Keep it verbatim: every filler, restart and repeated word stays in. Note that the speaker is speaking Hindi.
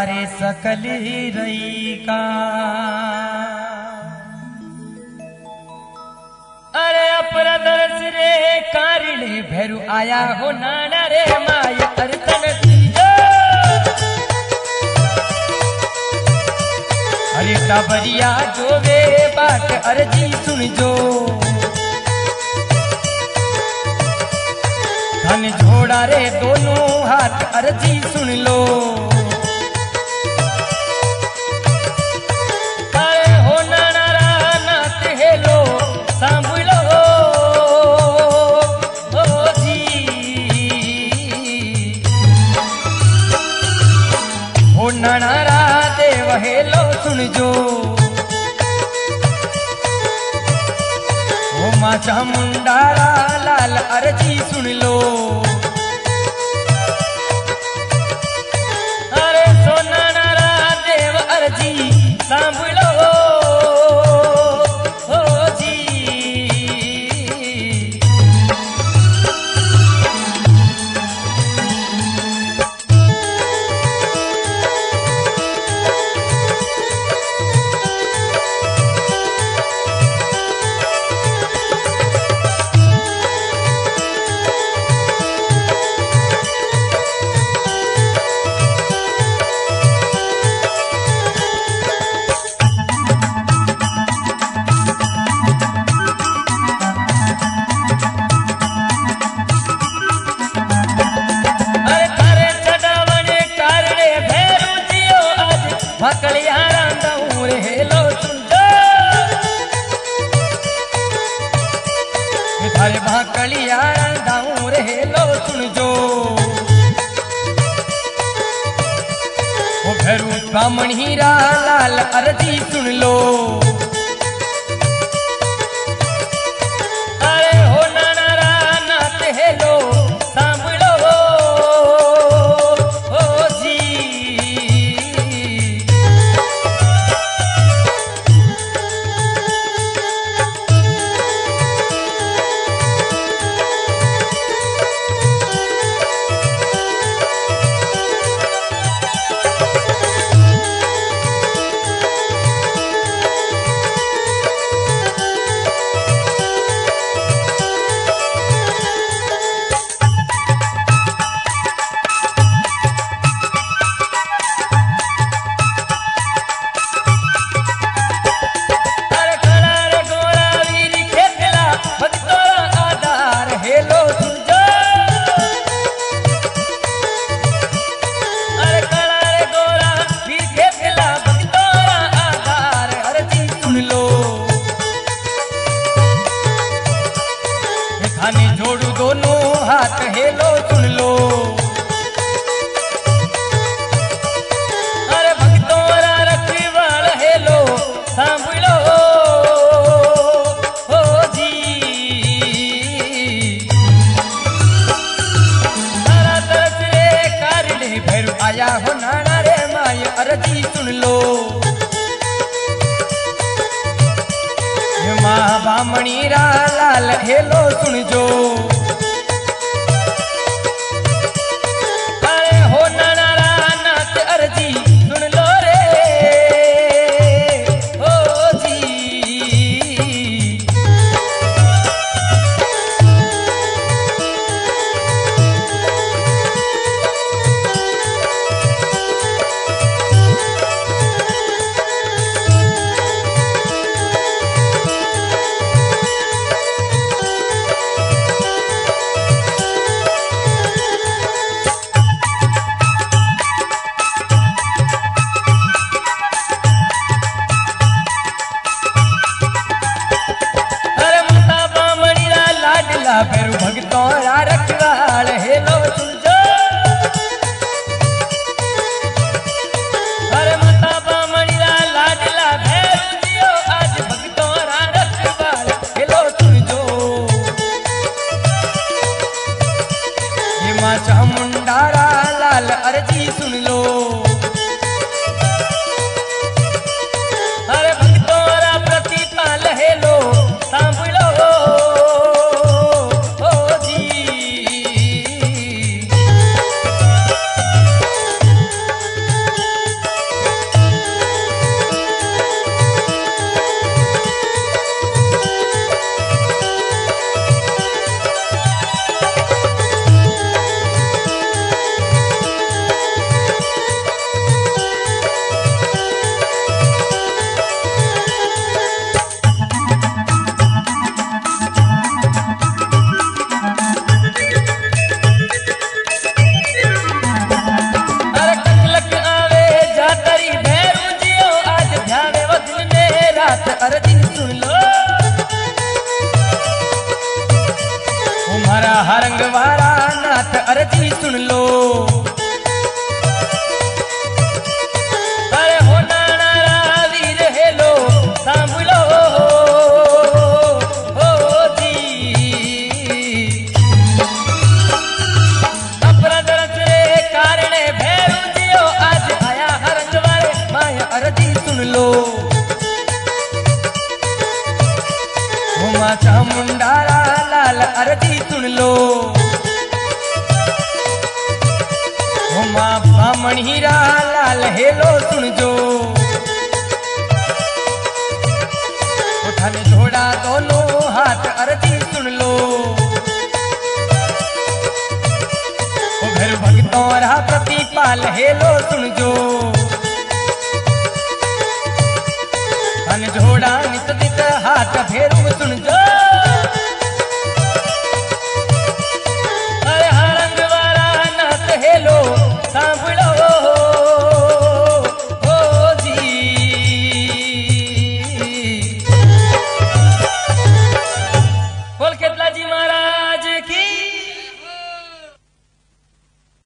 तारे सकल रही का। अरे अपरा दरस रे कारिणे भैरू आया हो नाना रे माय अरतन दीजो। अरे टाबरिया जो वे बात अर्जी सुन जो। धन जोड़ा रे दोनों हाथ अर्जी सुन लो। अरे हो नाना रा नाथ हेलो सांभलो ओ जी। हो नाना रा देव हेलो सुन जो। हो मां चामुंडारा लाल अर्जी सुन लो। अरे सोना नारा देव अर्जी सांभलो हो जी। भकलियारा दऊर हेलो सुन जो। थारे भकलियारा दऊर हेलो सुन जो। वो भैरू ब्राह्मण हीरा लाल अर्जी सुन लो। अरे हो नाना रा नाथ हेलो सांभलो ओ जी। जोड़ू दोनों हाथ हेलो सुन लो। अरे भक्तों रा रखवाल हेलो सांभलो हो जी। तारा तरस रे कारिणे भैरू आया हो नाना रे माय अर्जी सुन लो। माँ बामणी रा लाल हेलो सुन जो। अरे हो नाना रा नाथ अर्जी सुन लो रे ओ जी। भैरू भक्तों रा रखवाल हेलो सुन जो। अरे माता बामणी रा लाडला भैरू जियो आज भक्तों रा रखवाल हेलो सुन जो। ये मां चामुंडारा लाल अर्जी सुन लो। अरे भक्तों रा प्रतिपाल हेलो सांभलो ओ जी। नाथ अर्जी सुन लो। हमारा हरंग वाला नाथ अर्जी सुन लो। अरे हो नाना वीर हेलो सांभलो हो जी। अपना दरस रे कारणे भैरू जियो आज आया हरंग वाले माया अर्जी सुन लो। हुमा चामुंडारा लाल अर्जी सुन लो। हुमा बामण हीरा लाल हेलो सुन जो। उठाने जोड़ा दोनों हाथ अर्जी सुन लो। ओ घर भक्तों रा प्रतिपाल हेलो सुन जो। धन जोड़ा नित नित हाथ फेरू सुन जो।